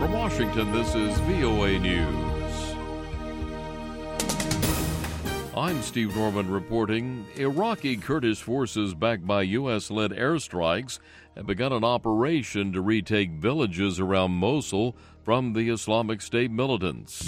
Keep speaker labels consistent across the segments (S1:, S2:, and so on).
S1: From Washington, this is VOA News. I'm Steve Norman reporting. Iraqi Kurdish forces backed by U.S.-led airstrikes have begun an operation to retake villages around Mosul from the Islamic State militants.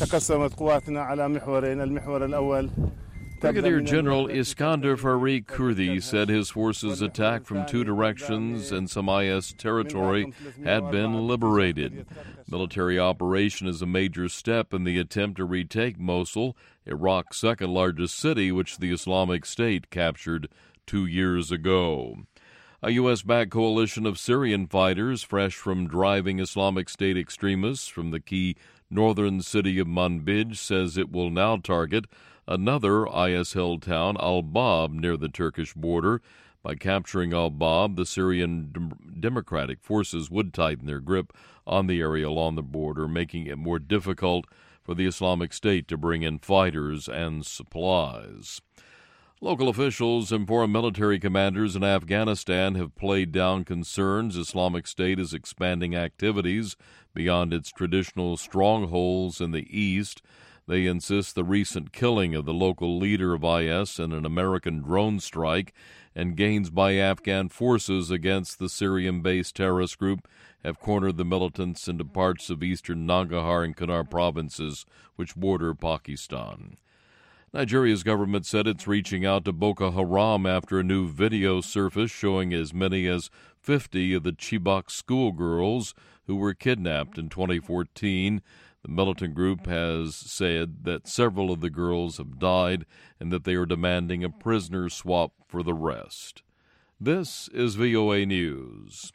S1: Brigadier General Iskander Farik Kurdi said his forces attacked from two directions and some IS territory had been liberated. Military operation is a major step in the attempt to retake Mosul, Iraq's second largest city, which the Islamic State captured 2 years ago. A U.S.-backed coalition of Syrian fighters, fresh from driving Islamic State extremists from the key northern city of Manbij, says it will now target another IS-held town, Al-Bab, near the Turkish border. By capturing Al-Bab, the Syrian Democratic Forces would tighten their grip on the area along the border, making it more difficult for the Islamic State to bring in fighters and supplies. Local officials and foreign military commanders in Afghanistan have played down concerns Islamic State is expanding activities beyond its traditional strongholds in the east. They insist the recent killing of the local leader of IS in an American drone strike and gains by Afghan forces against the Syrian-based terrorist group have cornered the militants into parts of eastern Nangarhar and Kunar provinces, which border Pakistan. Nigeria's government said it's reaching out to Boko Haram after a new video surfaced showing as many as 50 of the Chibok schoolgirls who were kidnapped in 2014. The militant group has said that several of the girls have died and that they are demanding a prisoner swap for the rest. This is VOA News.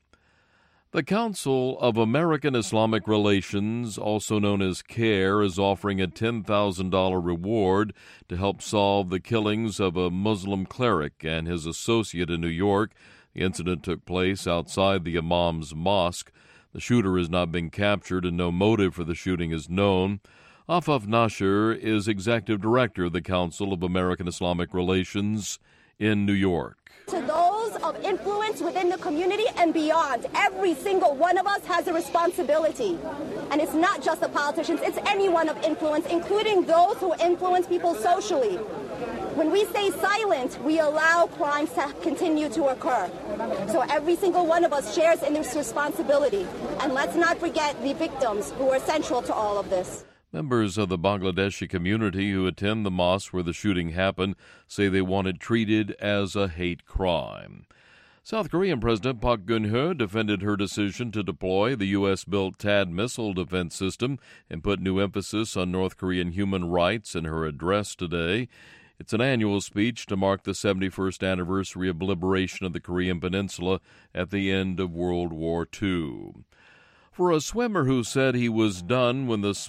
S1: The Council of American Islamic Relations, also known as CARE, is offering a $10,000 reward to help solve the killings of a Muslim cleric and his associate in New York. The incident took place outside the Imam's Mosque. The shooter has not been captured and no motive for the shooting is known. Afaf Nasher is executive director of the Council of American Islamic Relations in New York.
S2: To those of influence within the community and beyond, every single one of us has a responsibility. And it's not just the politicians, it's anyone of influence, including those who influence people socially. When we stay silent, we allow crimes to continue to occur. So every single one of us shares in this responsibility. And let's not forget the victims who are central to all of this.
S1: Members of the Bangladeshi community who attend the mosque where the shooting happened say they want it treated as a hate crime. South Korean President Park Geun-hye defended her decision to deploy the U.S.-built THAAD missile defense system and put new emphasis on North Korean human rights in her address today. It's an annual speech to mark the 71st anniversary of liberation of the Korean Peninsula at the end of World War II. For a swimmer who said he was done with that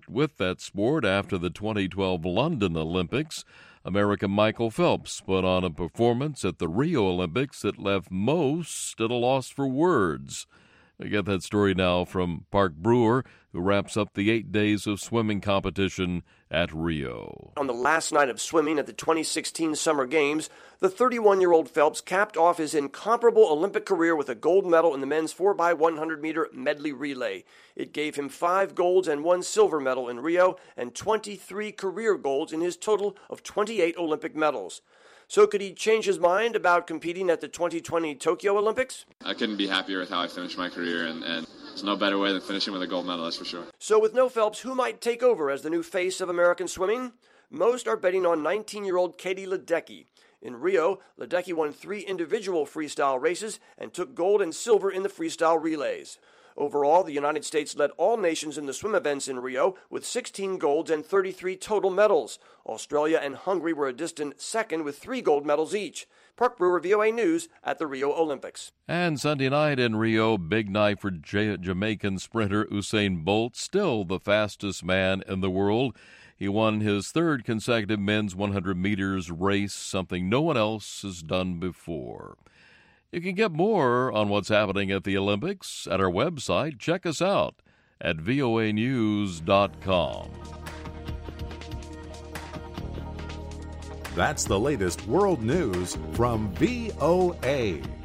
S1: sport after the 2012 London Olympics, American Michael Phelps put on a performance at the Rio Olympics that left most at a loss for words. I get that story now from Park Brewer, who wraps up the 8 days of swimming competition at Rio.
S3: On the last night of swimming at the 2016 Summer Games, the 31-year-old Phelps capped off his incomparable Olympic career with a gold medal in the men's 4x100-meter medley relay. It gave him 5 golds and 1 silver medal in Rio and 23 career golds in his total of 28 Olympic medals. So could he change his mind about competing at the 2020 Tokyo Olympics?
S4: I couldn't be happier with how I finished my career, and there's no better way than finishing with a gold medal, that's for sure.
S3: So with no Phelps, who might take over as the new face of American swimming? Most are betting on 19-year-old Katie Ledecky. In Rio, Ledecky won 3 individual freestyle races and took gold and silver in the freestyle relays. Overall, the United States led all nations in the swim events in Rio with 16 golds and 33 total medals. Australia and Hungary were a distant second with 3 gold medals each. Park Brewer, VOA News at the Rio Olympics.
S1: And Sunday night in Rio, big night for Jamaican sprinter Usain Bolt, still the fastest man in the world. He won his 3rd consecutive men's 100 meters race, something no one else has done before. You can get more on what's happening at the Olympics at our website. Check us out at voanews.com.
S5: That's the latest world news from VOA.